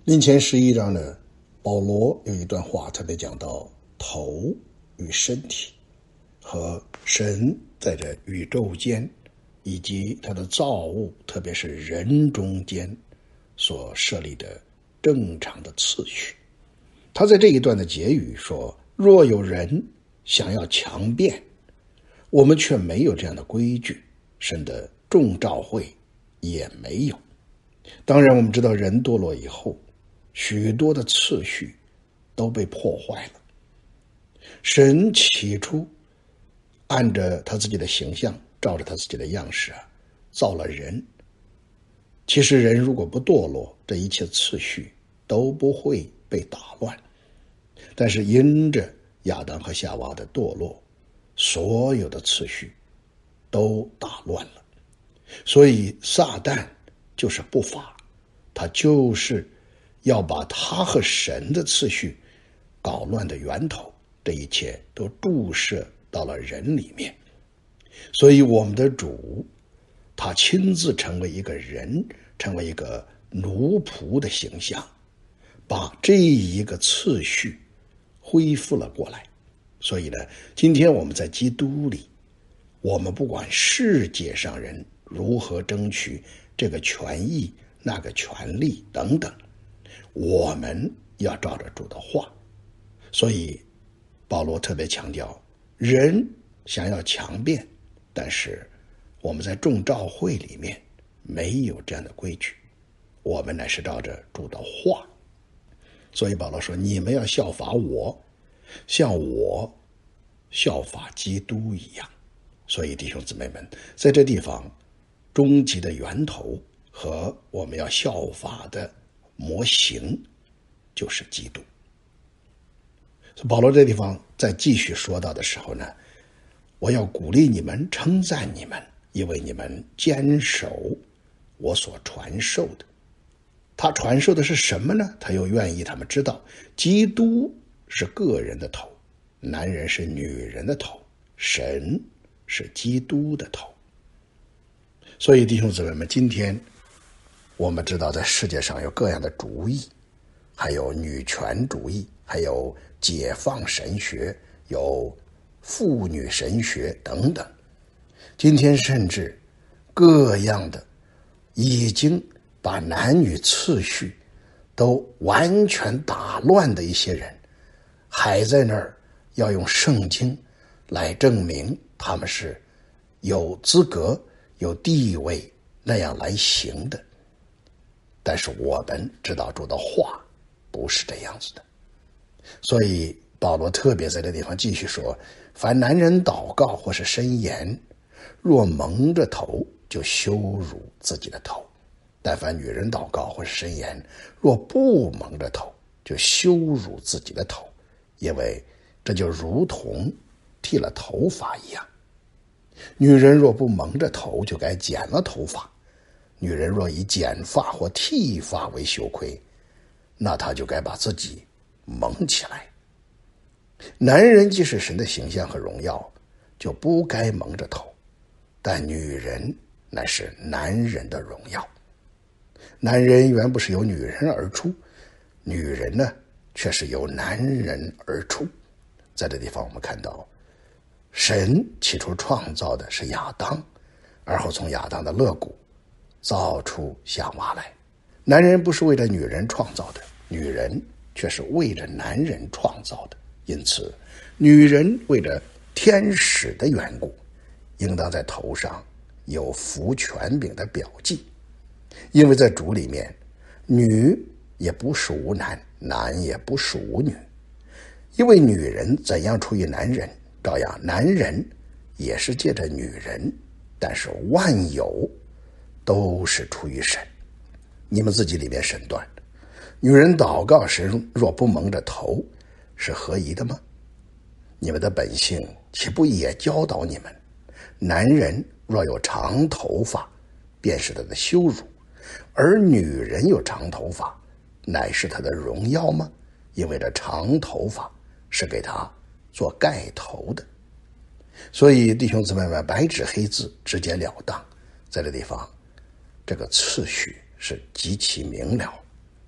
林前11章呢，保罗有一段话特别讲到头与身体和神在这宇宙间以及他的造物，特别是人中间所设立的正常的次序。他在这一段的结语说，若有人想要强辩，我们却没有这样的规矩，神的众召会也没有。当然我们知道人堕落以后，许多的次序都被破坏了。神起初按着他自己的形象，照着他自己的样式造了人。其实人如果不堕落，这一切次序都不会被打乱。但是因着亚当和夏娃的堕落，所有的次序都打乱了。所以撒旦就是不法，他就是要把他和神的次序搞乱的源头，这一切都注射到了人里面。所以我们的主他亲自成为一个人，成为一个奴仆的形象，把这一个次序恢复了过来。所以呢，今天我们在基督里，我们不管世界上人如何争取这个权益那个权利等等，我们要照着主的话。所以保罗特别强调，人想要强辩，但是我们在众召会里面没有这样的规矩，我们乃是照着主的话。所以保罗说，你们要效法我，像我效法基督一样。所以弟兄姊妹们，在这地方终极的源头和我们要效法的模型就是基督。保罗这地方在继续说到的时候呢，我要鼓励你们，称赞你们，因为你们坚守我所传授的。他传授的是什么呢？他又愿意他们知道，基督是个人的头，男人是女人的头，神是基督的头。所以弟兄姊妹们，今天我们知道在世界上有各样的主义，还有女权主义，还有解放神学，有妇女神学等等。今天甚至各样的已经把男女次序都完全打乱的一些人，还在那儿要用圣经来证明他们是有资格有地位那样来行的。但是我们知道主的话不是这样子的。所以保罗特别在这地方继续说，凡男人祷告或是申言，若蒙着头，就羞辱自己的头；但凡女人祷告或是申言，若不蒙着头，就羞辱自己的头，因为这就如同剃了头发一样。女人若不蒙着头，就该剪了头发；女人若以剪发或剃发为羞愧，那她就该把自己蒙起来。男人既是神的形象和荣耀，就不该蒙着头，但女人乃是男人的荣耀。男人原不是由女人而出，女人呢，却是由男人而出。在这地方我们看到，神起初创造的是亚当，而后从亚当的肋骨造出夏娃来。男人不是为了女人创造的，女人却是为着男人创造的。因此女人为着天使的缘故，应当在头上有服权柄的表记。因为在主里面，女也不属男，男也不属女。因为女人怎样出于男人，照样男人也是借着女人，但是万有都是出于神。你们自己里面审断，女人祷告神若不蒙着头，是合宜的吗？你们的本性岂不也教导你们，男人若有长头发，便是他的羞辱；而女人有长头发，乃是他的荣耀吗？因为这长头发是给他做盖头的。所以弟兄姊妹们，白纸黑字，直截了当，在这地方这个次序是极其明了。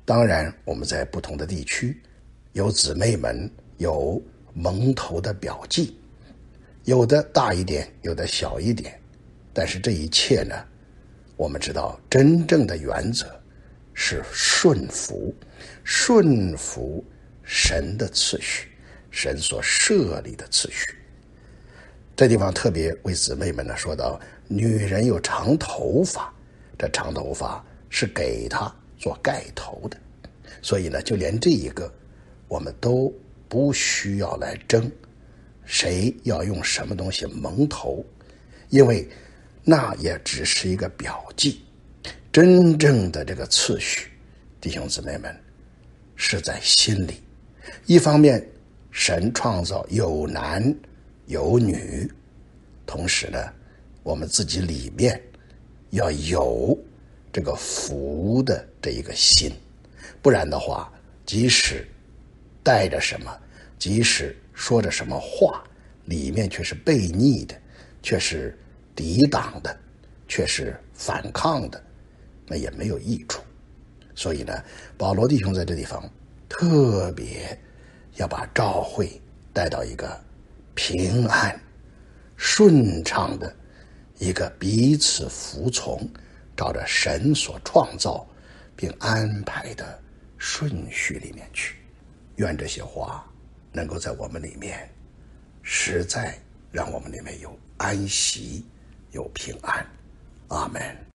当然，我们在不同的地区，有姊妹们有蒙头的表记，有的大一点，有的小一点。但是这一切呢，我们知道真正的原则是顺服神的次序，神所设立的次序。这地方特别为姊妹们呢说到，女人有长头发，这长头发是给她做盖头的，所以呢，就连这一个我们都不需要来争谁要用什么东西蒙头，因为那也只是一个表记。真正的这个次序，弟兄姊妹们，是在心里。一方面，神创造有男有女，同时呢，我们自己里面要有这个福的这一个心，不然的话，即使带着什么，即使说着什么话，里面却是悖逆的，却是抵挡的，却是反抗的，那也没有益处。所以呢，保罗弟兄在这地方特别要把教会带到一个平安顺畅的一个彼此服从，照着神所创造并安排的顺序里面去。愿这些话能够在我们里面实在让我们里面有安息有平安。阿们。